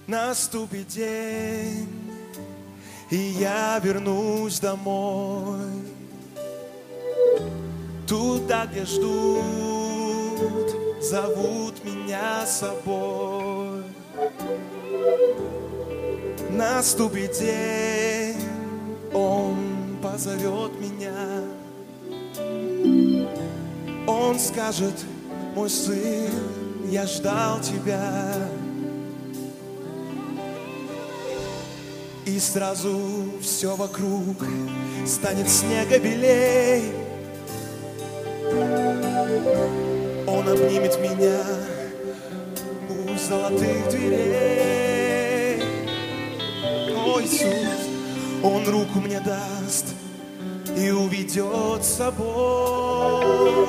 Наступит день, и я вернусь домой, туда, где ждут, зовут меня с собой. Наступит день, Он позовет меня. Он скажет: мой сын, я ждал тебя. И сразу все вокруг станет снега белей. Он обнимет меня у золотых дверей. О, Иисус, Он руку мне даст и уведет с собой.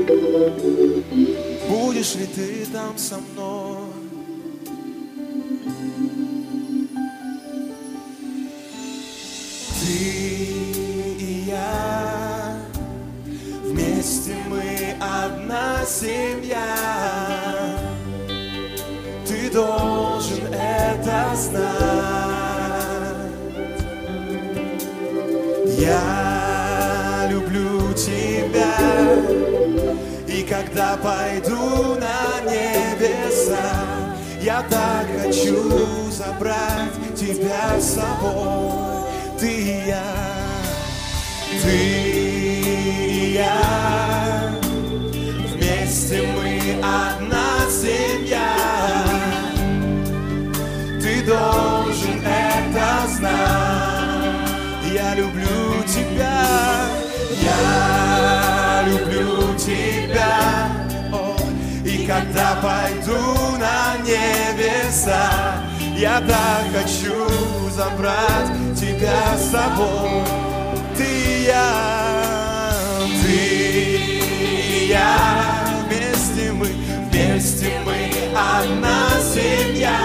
Будешь ли ты там со мной? Ты и я, вместе мы одна семья. Ты должен это знать. Я люблю тебя, и когда пойду на небеса, я так хочу забрать тебя с собой. Ты и я, вместе мы одна семья. Ты должен это знать. Я люблю тебя, я люблю тебя. О, и когда пойду на небеса, я так хочу забрать тебя с собой. Ты и я, вместе мы одна семья.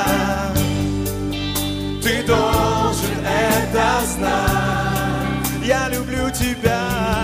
Ты должен это знать. Я люблю тебя,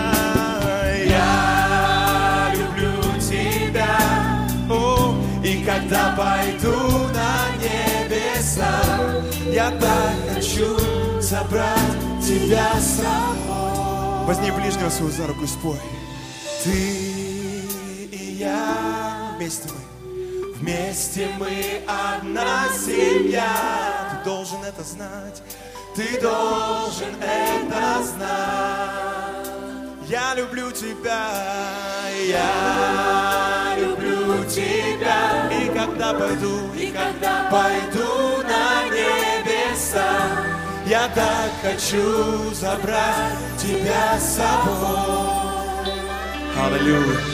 я люблю тебя. О, и когда пойду на небеса, я так хочу забрать тебя с собой. Возьми ближнего своего за руку и спой. Ты и я, вместе мы одна семья. Ты должен это знать, ты должен это знать. Я люблю тебя, я люблю тебя. И когда пойду на небеса, я так хочу забрать тебя с собой. Аллилуйя.